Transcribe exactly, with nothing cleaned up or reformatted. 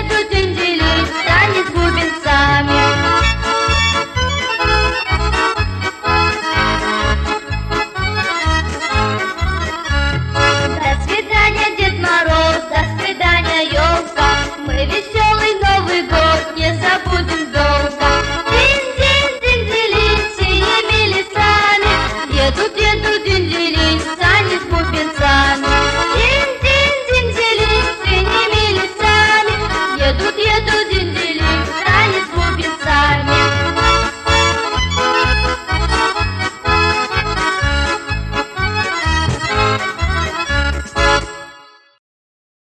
еду динь-делинь, танец с бубенцами. До свидания, Дед Мороз, до свидания, елка. Мы веселый Новый год не забудем долго. Динь-динь, динь-делинь, синими лесами едут, едут динь-делинь, сани с бубенцами. Динь-динь, динь-делинь, синими лесами едут, едут динь-делинь.